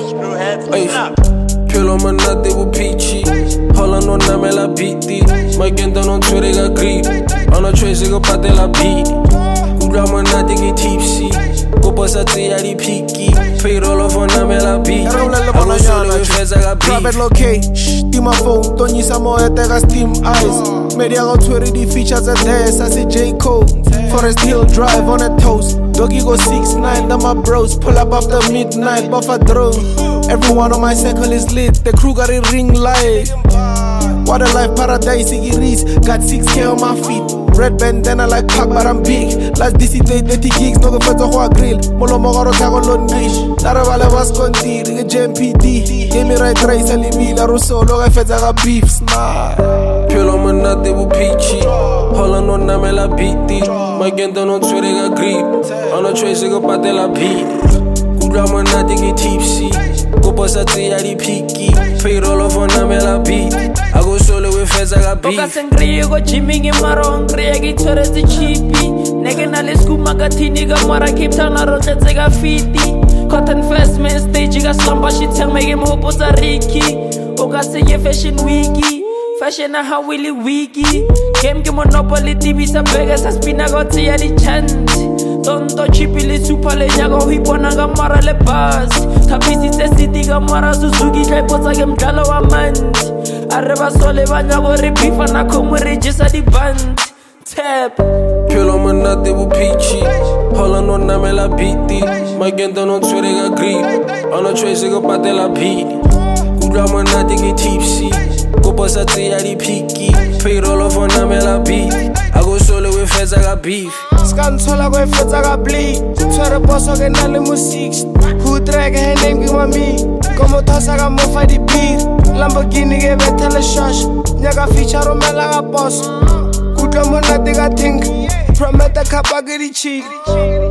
Pillow manate bu peachy. Holla no name la beatty. My genda non twere ga grip. Ona trace go pate la beat. Kula manate ki tipsy. Go pasa ti ari picky. Payroll of on name la beat. Ako solo we feza ga beat. Private location, steam my phone. Tony Samo etega steam eyes. Media go twere di features at dance. I say J. Cole. Forest Hill Drive on a toast. Doggy go 6'9", then my bros pull up after midnight, buff a drone. Everyone on my circle is lit, the crew got a ring light. What a life, paradise, Iggy Reese. Got 6K on my feet. Red bandana like Pac, but I'm big. Last DC day, 30 gigs, no go for the whole grill. Molo mogoro tago lon niche. Lara vale was conti, ringe JMPD. Give me right race, alibi, la russo, loga fedzaga beef, smile. Pillow manate bu peachy. Holla no name la beatty. My genda non twere ga grip. Ona trace go pate la beat. Kula manate ki tipsy. Go pasa ti ari picky. Payroll of on name la beat. I go solo we feza ga beat. Oka sengriye go jimming in maro ngriye ki twere zi chippy. Nege na le skuma ga tini ga mara Cape Town na rote ze ga fiti. Cotton first man stage ga slamba shit tell me game hopo za Ricky. Oka se ye fashion wiki. Fashion na how willy wiki. Game ke monopoly TV sa bega sa spina go tia di chance. Tonto chipi le super le nyago hipona ga mara le bus. Tapisi se city ga mara Suzuki try potsa ke mdlalo wa manzi. Areba sole ba nyago re bifa na khomo re jisa di band. Tap. Pillow manate bu peachy. Holla no name la beatty. My genda non twere ga grip. Ona trace go pate la beat. Kula manate ki tipsy. Go pasa ti ari picky. Payroll of on name la beat. I go solo we feza ga beef. Scan sola go fedza ga bleed. Twere boso ke na le mo 6. Who drag her name give me. Como tosa ga mo fa di beat. Lamborghini ke betele shash. Nyaga feature romela ga boss. Kutla monate ga think. Prometa kapa ke di cheat.